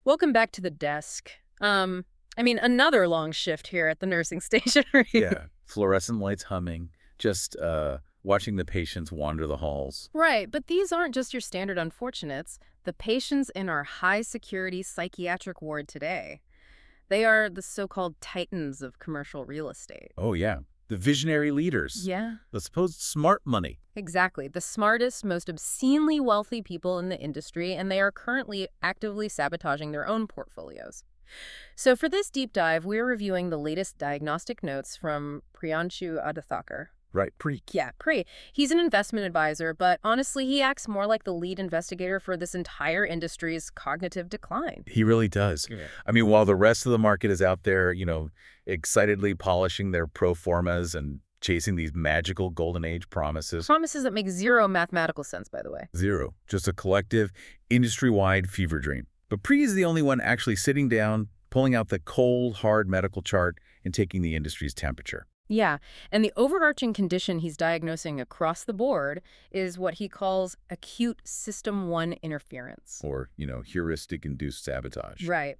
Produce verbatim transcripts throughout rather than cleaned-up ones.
Welcome back to the desk. Um, I mean, another long shift here at the nursing station. Yeah, fluorescent lights humming, just uh, watching the patients wander the halls. Right, but these aren't just your standard unfortunates. The patients in our high-security psychiatric ward today, they are the so-called titans of commercial real estate. Oh, yeah, the visionary leaders, Yeah, the supposed smart money. exactly. The smartest, most obscenely wealthy people in the industry, and they are currently actively sabotaging their own portfolios. So for this deep dive, we're reviewing the latest diagnostic notes from Priyanshu Adithakar. Right, pre. Yeah, Pri. He's an investment advisor, but honestly, he acts more like the lead investigator for this entire industry's cognitive decline. He really does. Yeah. I mean, while the rest of the market is out there, you know, excitedly polishing their pro formas and chasing these magical golden age promises. Promises that make zero mathematical sense, by the way. Zero. Just a collective, industry-wide fever dream. But Pri is the only one actually sitting down, pulling out the cold, hard medical chart and taking the industry's temperature. Yeah, and the overarching condition he's diagnosing across the board is what he calls acute system one interference. Or, you know, heuristic-induced sabotage. Right.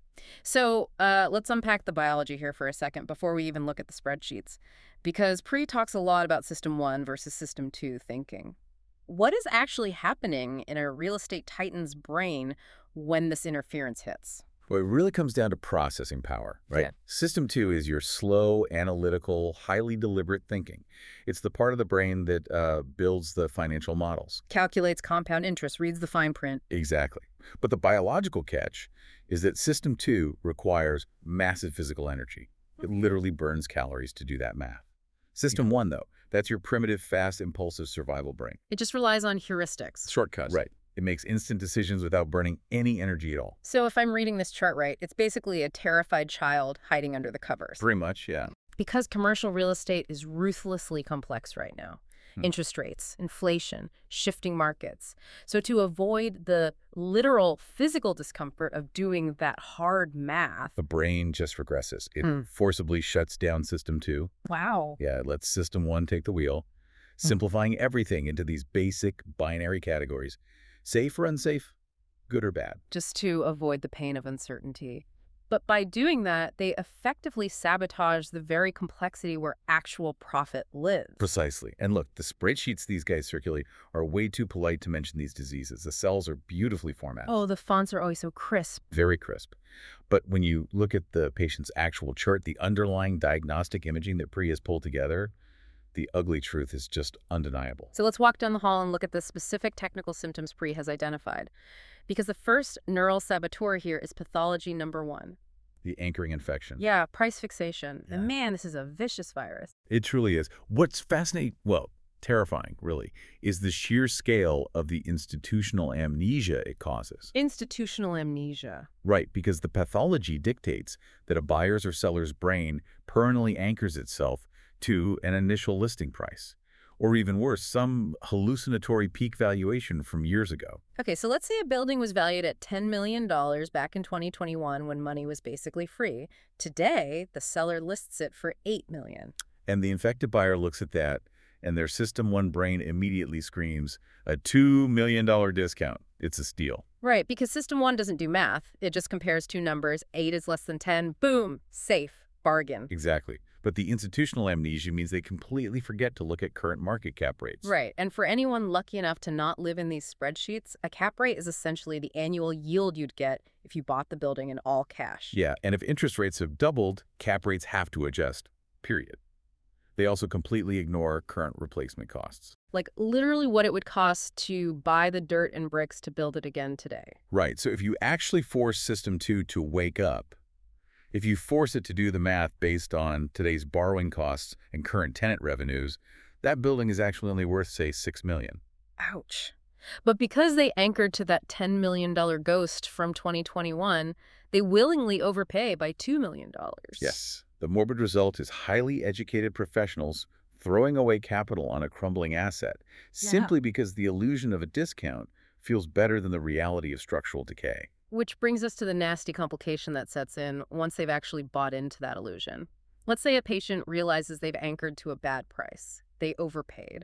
So uh, let's unpack the biology here for a second before we even look at the spreadsheets. Because Pri talks a lot about system one versus system two thinking. What is actually happening in a real estate titan's brain when this interference hits? Well, it really comes down to processing power, right? Yeah. System two is your slow, analytical, highly deliberate thinking. It's the part of the brain that uh, builds the financial models. Calculates compound interest, reads the fine print. Exactly. But the biological catch is that system two requires massive physical energy. It literally burns calories to do that math. System one, though, that's your primitive, fast, impulsive survival brain. It just relies on heuristics. Shortcuts. Right. It makes instant decisions without burning any energy at all. So if I'm reading this chart right, it's basically a terrified child hiding under the covers. Pretty much, yeah. Because commercial real estate is ruthlessly complex right now. Hmm. Interest rates, inflation, shifting markets. So to avoid the literal physical discomfort of doing that hard math. The brain just regresses. It Hmm. forcibly shuts down system two. Wow. Yeah, it lets system one take the wheel, simplifying everything into these basic binary categories. Safe or unsafe, good or bad. Just to avoid the pain of uncertainty. But by doing that, they effectively sabotage the very complexity where actual profit lives. Precisely. And look, the spreadsheets these guys circulate are way too polite to mention these diseases. The cells are beautifully formatted. Oh, the fonts are always so crisp. Very crisp. But when you look at the patient's actual chart, the underlying diagnostic imaging that Pri has pulled together, the ugly truth is just undeniable. So let's walk down the hall and look at the specific technical symptoms Pri has identified. Because the first neural saboteur here is pathology number one. The anchoring infection. Yeah, price fixation. Yeah. And man, this is a vicious virus. It truly is. What's fascinating, well, terrifying, really, is the sheer scale of the institutional amnesia it causes. Institutional amnesia. Right, because the pathology dictates that a buyer's or seller's brain permanently anchors itself to an initial listing price, or even worse, some hallucinatory peak valuation from years ago. Okay, so let's say a building was valued at ten million dollars back in twenty twenty-one when money was basically free. Today, the seller lists it for eight million dollars. And the infected buyer looks at that, and their system one brain immediately screams, a two million dollar discount. It's a steal. Right, because system one doesn't do math. It just compares two numbers. eight is less than ten. Boom, safe, bargain. Exactly. But the institutional amnesia means they completely forget to look at current market cap rates. Right, and for anyone lucky enough to not live in these spreadsheets, a cap rate is essentially the annual yield you'd get if you bought the building in all cash. Yeah, and if interest rates have doubled, cap rates have to adjust, period. They also completely ignore current replacement costs. Like literally what it would cost to buy the dirt and bricks to build it again today. Right, so if you actually force System two to wake up, if you force it to do the math based on today's borrowing costs and current tenant revenues, that building is actually only worth, say, six million dollars. Ouch. But because they anchored to that ten million dollar ghost from twenty twenty-one, they willingly overpay by two million dollars. Yes. The morbid result is highly educated professionals throwing away capital on a crumbling asset Yeah. simply because the illusion of a discount feels better than the reality of structural decay. Which brings us to the nasty complication that sets in once they've actually bought into that illusion. Let's say a patient realizes they've anchored to a bad price. They overpaid.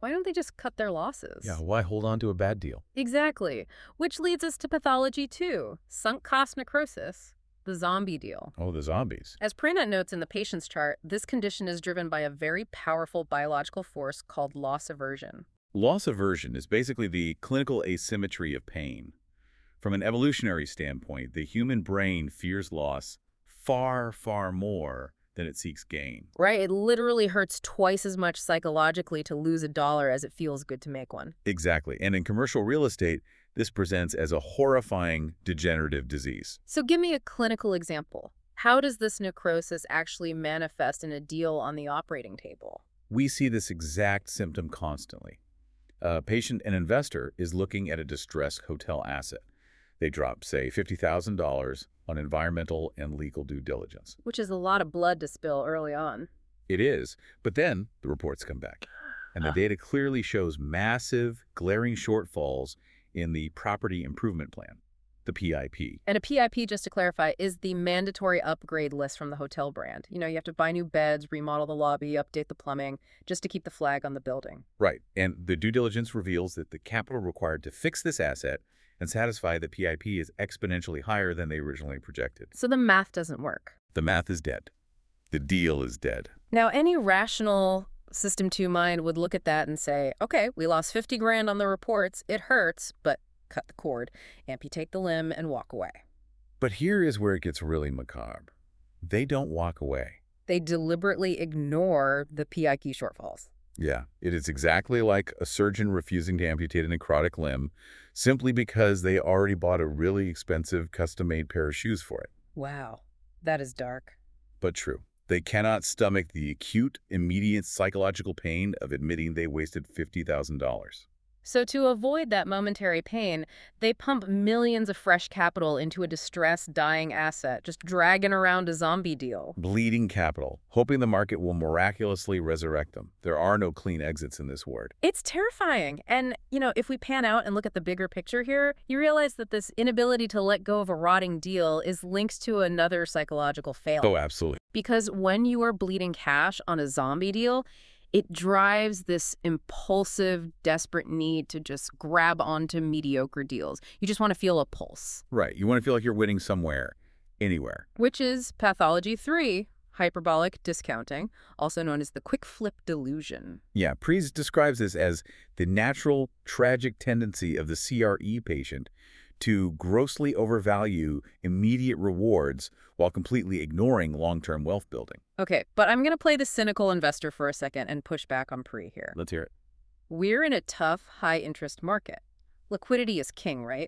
Why don't they just cut their losses? Yeah, why hold on to a bad deal? Exactly. Which leads us to pathology two, sunk cost necrosis, the zombie deal. Oh, the zombies. As Pranet notes in the patient's chart, this condition is driven by a very powerful biological force called loss aversion. Loss aversion is basically the clinical asymmetry of pain. From an evolutionary standpoint, the human brain fears loss far, far more than it seeks gain. Right? It literally hurts twice as much psychologically to lose a dollar as it feels good to make one. Exactly. And in commercial real estate, this presents as a horrifying degenerative disease. So give me a clinical example. How does this necrosis actually manifest in a deal on the operating table? We see this exact symptom constantly. A patient and investor is looking at a distressed hotel asset. They drop, say, fifty thousand dollars on environmental and legal due diligence. Which is a lot of blood to spill early on. It is, but then the reports come back, and the data clearly shows massive, glaring shortfalls in the Property Improvement Plan, the P I P. And a P I P, just to clarify, is the mandatory upgrade list from the hotel brand. You know, you have to buy new beds, remodel the lobby, update the plumbing, just to keep the flag on the building. Right, and the due diligence reveals that the capital required to fix this asset and satisfy the P I P is exponentially higher than they originally projected. So the math doesn't work. The math is dead. The deal is dead. Now, any rational System two mind would look at that and say, okay, we lost fifty grand on the reports. It hurts, but cut the cord, amputate the limb, and walk away. But here is where it gets really macabre. They don't walk away. They deliberately ignore the P I P shortfalls. Yeah, it is exactly like a surgeon refusing to amputate a necrotic limb simply because they already bought a really expensive custom-made pair of shoes for it. Wow, that is dark. But true. They cannot stomach the acute, immediate psychological pain of admitting they wasted fifty thousand dollars. So to avoid that momentary pain, they pump millions of fresh capital into a distressed, dying asset, just dragging around a zombie deal. Bleeding capital, hoping the market will miraculously resurrect them. There are no clean exits in this ward. It's terrifying. And, you know, if we pan out and look at the bigger picture here, you realize that this inability to let go of a rotting deal is linked to another psychological failure. Oh, absolutely. Because when you are bleeding cash on a zombie deal, it drives this impulsive, desperate need to just grab onto mediocre deals. You just want to feel a pulse. Right. You want to feel like you're winning somewhere, anywhere. Which is pathology three, hyperbolic discounting, also known as the quick flip delusion. Yeah, Prees describes this as the natural, tragic tendency of the C R E patient to grossly overvalue immediate rewards while completely ignoring long-term wealth building. Okay, but I'm going to play the cynical investor for a second and push back on Pre here. Let's hear it. We're in a tough, high-interest market. Liquidity is king, right?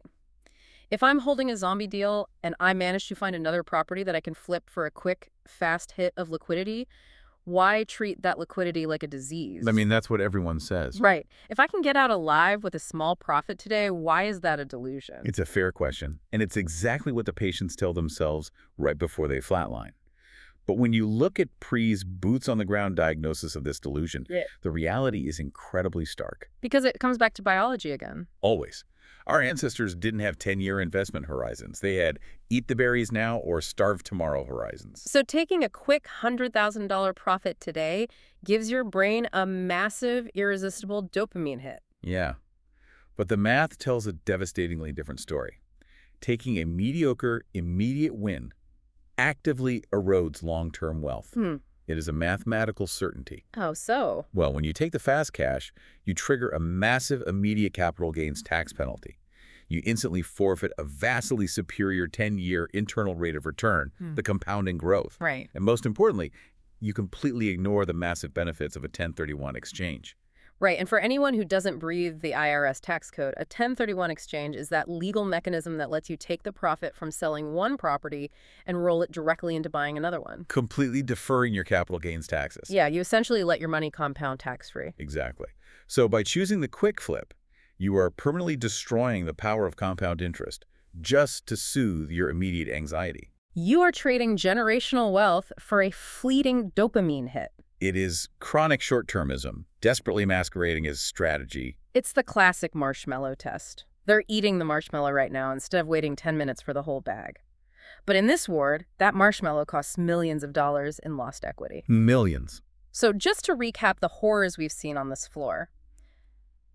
If I'm holding a zombie deal and I manage to find another property that I can flip for a quick, fast hit of liquidity, why treat that liquidity like a disease? I mean, that's what everyone says. Right. If I can get out alive with a small profit today, why is that a delusion? It's a fair question, and it's exactly what the patients tell themselves right before they flatline. But when you look at Pre's boots-on-the-ground diagnosis of this delusion, Yeah. the reality is incredibly stark. Because it comes back to biology again. Always. Our ancestors didn't have ten-year investment horizons. They had eat the berries now or starve tomorrow horizons. So taking a quick one hundred thousand dollar profit today gives your brain a massive, irresistible dopamine hit. Yeah. But the math tells a devastatingly different story. Taking a mediocre, immediate win actively erodes long-term wealth. Hmm. It is a mathematical certainty. Oh, so? Well, when you take the fast cash, you trigger a massive immediate capital gains tax penalty. You instantly forfeit a vastly superior ten-year internal rate of return, Hmm. the compounding growth. Right. And most importantly, you completely ignore the massive benefits of a ten thirty-one exchange. Right, and for anyone who doesn't breathe the I R S tax code, a ten thirty-one exchange is that legal mechanism that lets you take the profit from selling one property and roll it directly into buying another one. Completely deferring your capital gains taxes. Yeah, you essentially let your money compound tax-free. Exactly. So by choosing the quick flip, you are permanently destroying the power of compound interest just to soothe your immediate anxiety. You are trading generational wealth for a fleeting dopamine hit. It is chronic short-termism, desperately masquerading as strategy. It's the classic marshmallow test. They're eating the marshmallow right now instead of waiting ten minutes for the whole bag. But in this ward, that marshmallow costs millions of dollars in lost equity. Millions. So just to recap the horrors we've seen on this floor.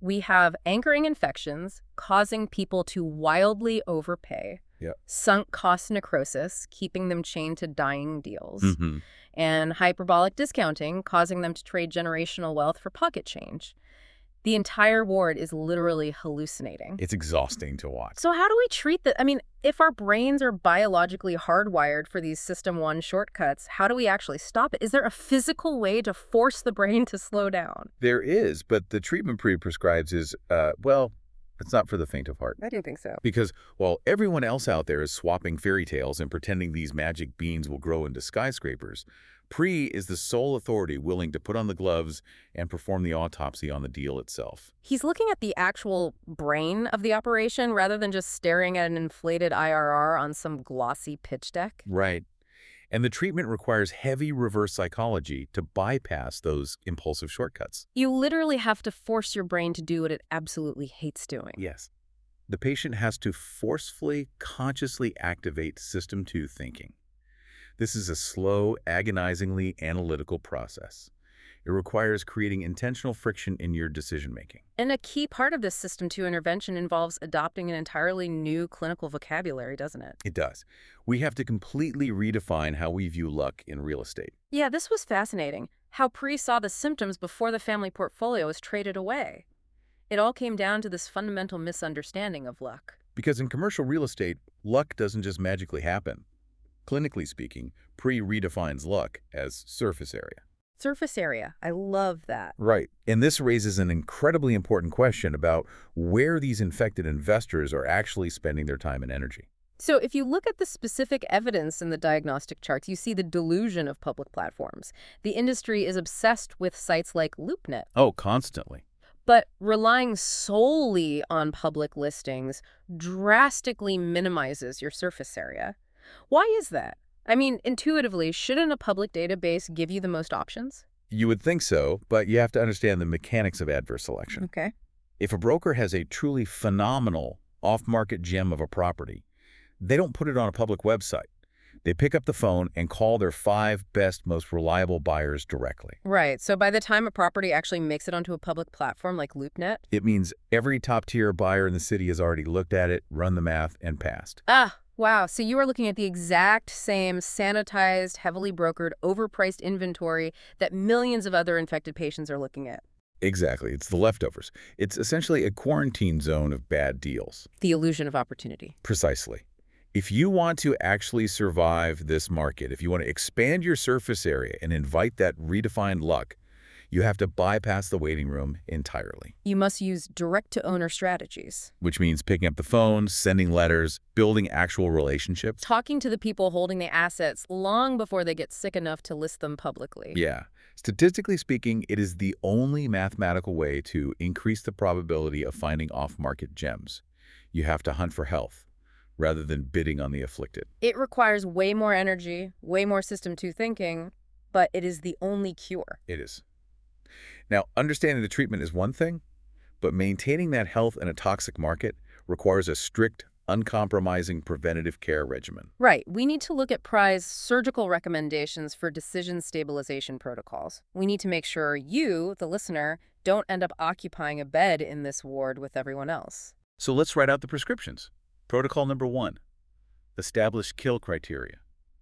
We have anchoring infections causing people to wildly overpay, Yep. sunk cost necrosis, keeping them chained to dying deals, Mm-hmm. and hyperbolic discounting, causing them to trade generational wealth for pocket change. The entire ward is literally hallucinating. It's exhausting to watch. So how do we treat that? I mean, if our brains are biologically hardwired for these system one shortcuts, how do we actually stop it? Is there a physical way to force the brain to slow down? There is, but the treatment Pre prescribes is, uh, well, it's not for the faint of heart. I do think so. Because while everyone else out there is swapping fairy tales and pretending these magic beans will grow into skyscrapers, Pre is the sole authority willing to put on the gloves and perform the autopsy on the deal itself. He's looking at the actual brain of the operation rather than just staring at an inflated I R R on some glossy pitch deck. Right. And the treatment requires heavy reverse psychology to bypass those impulsive shortcuts. You literally have to force your brain to do what it absolutely hates doing. Yes. The patient has to forcefully, consciously activate System two thinking. This is a slow, agonizingly analytical process. It requires creating intentional friction in your decision-making. And a key part of this System two intervention involves adopting an entirely new clinical vocabulary, doesn't it? It does. We have to completely redefine how we view luck in real estate. Yeah, this was fascinating. How Pre saw the symptoms before the family portfolio was traded away. It all came down to this fundamental misunderstanding of luck. Because in commercial real estate, luck doesn't just magically happen. Clinically speaking, Pre redefines luck as surface area. Surface area. I love that. Right. And this raises an incredibly important question about where these infected investors are actually spending their time and energy. So if you look at the specific evidence in the diagnostic charts, you see the delusion of public platforms. The industry is obsessed with sites like LoopNet. Oh, constantly. But relying solely on public listings drastically minimizes your surface area. Why is that? I mean, intuitively, shouldn't a public database give you the most options? You would think so, but you have to understand the mechanics of adverse selection. Okay. If a broker has a truly phenomenal off-market gem of a property, they don't put it on a public website. They pick up the phone and call their five best, most reliable buyers directly. Right. So by the time a property actually makes it onto a public platform like LoopNet? It means every top-tier buyer in the city has already looked at it, run the math, and passed. Ah, wow. So you are looking at the exact same sanitized, heavily brokered, overpriced inventory that millions of other infected patients are looking at. Exactly. It's the leftovers. It's essentially a quarantine zone of bad deals. The illusion of opportunity. Precisely. If you want to actually survive this market, if you want to expand your surface area and invite that redefined luck, you have to bypass the waiting room entirely. You must use direct-to-owner strategies. Which means picking up the phone, sending letters, building actual relationships. Talking to the people holding the assets long before they get sick enough to list them publicly. Yeah. Statistically speaking, it is the only mathematical way to increase the probability of finding off-market gems. You have to hunt for health, rather than bidding on the afflicted. It requires way more energy, way more System two thinking, but it is the only cure. It is. Now, understanding the treatment is one thing, but maintaining that health in a toxic market requires a strict, uncompromising preventative care regimen. Right. We need to look at Pre's surgical recommendations for decision stabilization protocols. We need to make sure you, the listener, don't end up occupying a bed in this ward with everyone else. So let's write out the prescriptions. Protocol number one, establish kill criteria.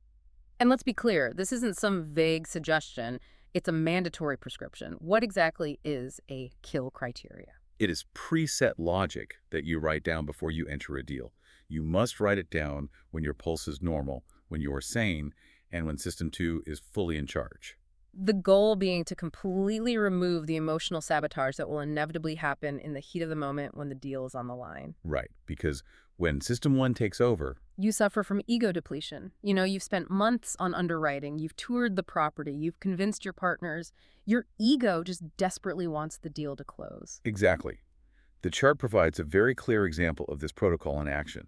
And let's be clear, this isn't some vague suggestion. It's a mandatory prescription. What exactly is a kill criteria? It is preset logic that you write down before you enter a deal. You must write it down when your pulse is normal, when you are sane, and when System two is fully in charge. The goal being to completely remove the emotional sabotage that will inevitably happen in the heat of the moment when the deal is on the line. Right, because when System one takes over, you suffer from ego depletion. You know, you've spent months on underwriting, you've toured the property, you've convinced your partners. Your ego just desperately wants the deal to close. Exactly. The chart provides a very clear example of this protocol in action.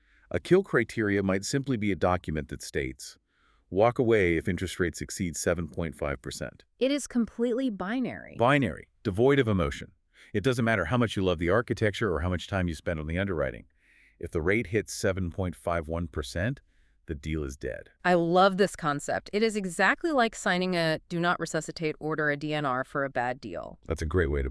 A kill criteria might simply be a document that states, walk away if interest rates exceed seven point five percent. It is completely binary. Binary, devoid of emotion. It doesn't matter how much you love the architecture or how much time you spend on the underwriting. If the rate hits seven point five one percent, the deal is dead. I love this concept. It is exactly like signing a do not resuscitate order, a D N R, for a bad deal. That's a great way to put it.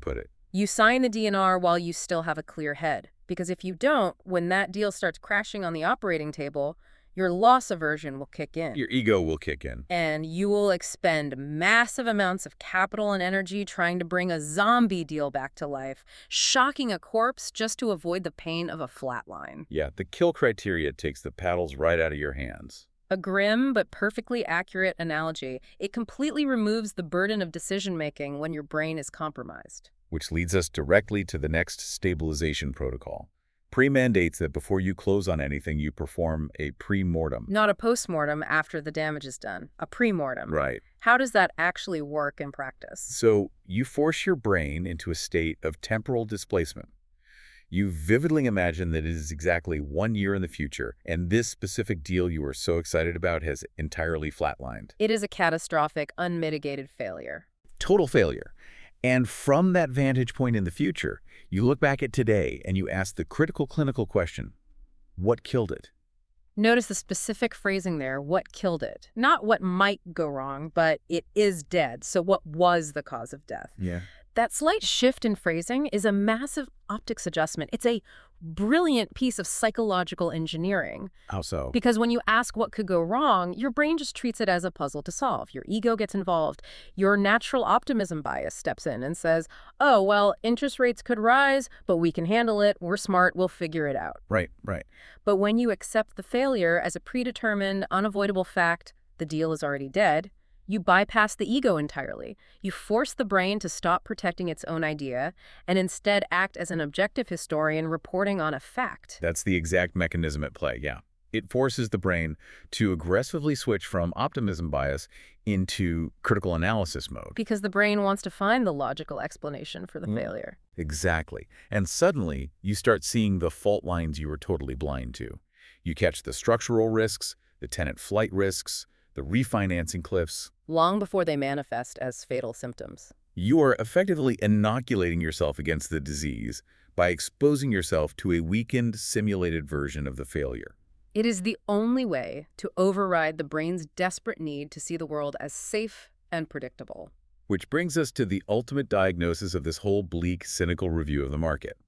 You sign the D N R while you still have a clear head. Because if you don't, when that deal starts crashing on the operating table, your loss aversion will kick in. Your ego will kick in. And you will expend massive amounts of capital and energy trying to bring a zombie deal back to life, shocking a corpse just to avoid the pain of a flatline. Yeah, the kill criteria takes the paddles right out of your hands. A grim but perfectly accurate analogy. It completely removes the burden of decision-making when your brain is compromised. Which leads us directly to the next stabilization protocol. Pre-mandates that before you close on anything, you perform a pre-mortem. Not a post-mortem after the damage is done, a pre-mortem. Right. How does that actually work in practice? So you force your brain into a state of temporal displacement. You vividly imagine that it is exactly one year in the future, and this specific deal you are so excited about has entirely flatlined. It is a catastrophic, unmitigated failure. Total failure. And from that vantage point in the future, you look back at today and you ask the critical clinical question, what killed it? Notice the specific phrasing there, what killed it. Not what might go wrong, but it is dead. So what was the cause of death? Yeah. That slight shift in phrasing is a massive optics adjustment. It's a brilliant piece of psychological engineering. How so? Because when you ask what could go wrong, your brain just treats it as a puzzle to solve. Your ego gets involved. Your natural optimism bias steps in and says, oh, well, interest rates could rise, but we can handle it. We're smart. We'll figure it out. Right, right. But when you accept the failure as a predetermined, unavoidable fact, the deal is already dead, you bypass the ego entirely. You force the brain to stop protecting its own idea and instead act as an objective historian reporting on a fact. That's the exact mechanism at play, yeah. It forces the brain to aggressively switch from optimism bias into critical analysis mode. Because the brain wants to find the logical explanation for the Mm. failure. Exactly. And suddenly, you start seeing the fault lines you were totally blind to. You catch the structural risks, the tenant flight risks, the refinancing cliffs. Long before they manifest as fatal symptoms. You are effectively inoculating yourself against the disease by exposing yourself to a weakened, simulated version of the failure. It is the only way to override the brain's desperate need to see the world as safe and predictable. Which brings us to the ultimate diagnosis of this whole bleak, cynical review of the market.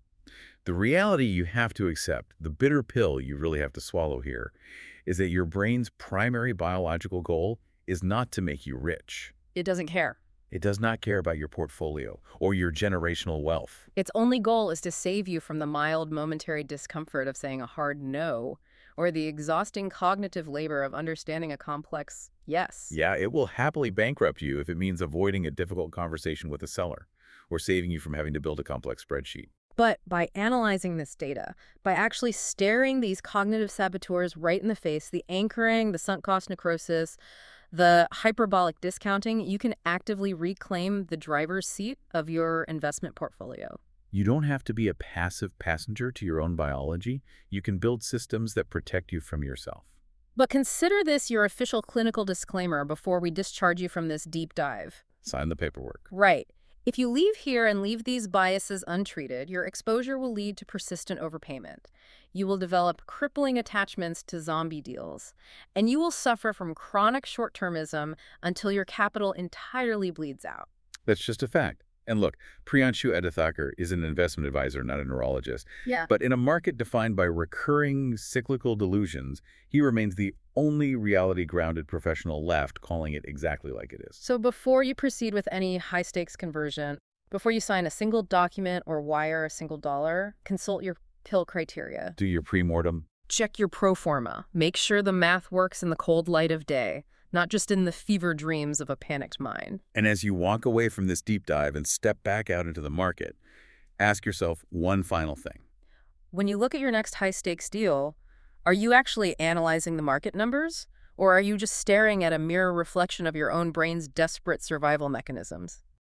The reality you have to accept, the bitter pill you really have to swallow here, is that your brain's primary biological goal is not to make you rich. It doesn't care. It does not care about your portfolio or your generational wealth. Its only goal is to save you from the mild momentary discomfort of saying a hard no, or the exhausting cognitive labor of understanding a complex yes. Yeah, it will happily bankrupt you if it means avoiding a difficult conversation with a seller or saving you from having to build a complex spreadsheet. But by analyzing this data, by actually staring these cognitive saboteurs right in the face, the anchoring, the sunk cost necrosis, the hyperbolic discounting, you can actively reclaim the driver's seat of your investment portfolio. You don't have to be a passive passenger to your own biology. You can build systems that protect you from yourself. But consider this your official clinical disclaimer before we discharge you from this deep dive. Sign the paperwork. Right. If you leave here and leave these biases untreated, your exposure will lead to persistent overpayment. You will develop crippling attachments to zombie deals, and you will suffer from chronic short-termism until your capital entirely bleeds out. That's just a fact. And look, Priyanshu Adithakur is an investment advisor, not a neurologist. Yeah. But in a market defined by recurring cyclical delusions, he remains the only reality-grounded professional left calling it exactly like it is. So before you proceed with any high-stakes conversion, before you sign a single document or wire a single dollar, consult your pill criteria. Do your pre-mortem. Check your pro forma. Make sure the math works in the cold light of day, not just in the fever dreams of a panicked mind. And as you walk away from this deep dive and step back out into the market, ask yourself one final thing. When you look at your next high-stakes deal, are you actually analyzing the market numbers? Or are you just staring at a mirror reflection of your own brain's desperate survival mechanisms?